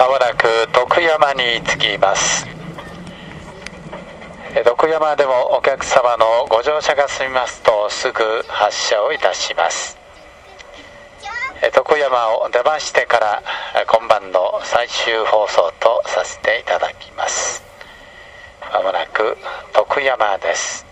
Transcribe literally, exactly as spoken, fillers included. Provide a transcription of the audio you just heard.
まもなく徳山に着きます。徳山でもお客様のご乗車が済みますとすぐ発車をいたします。徳山を出ましてから今晩の最終放送とさせていただきます。まもなく徳山です。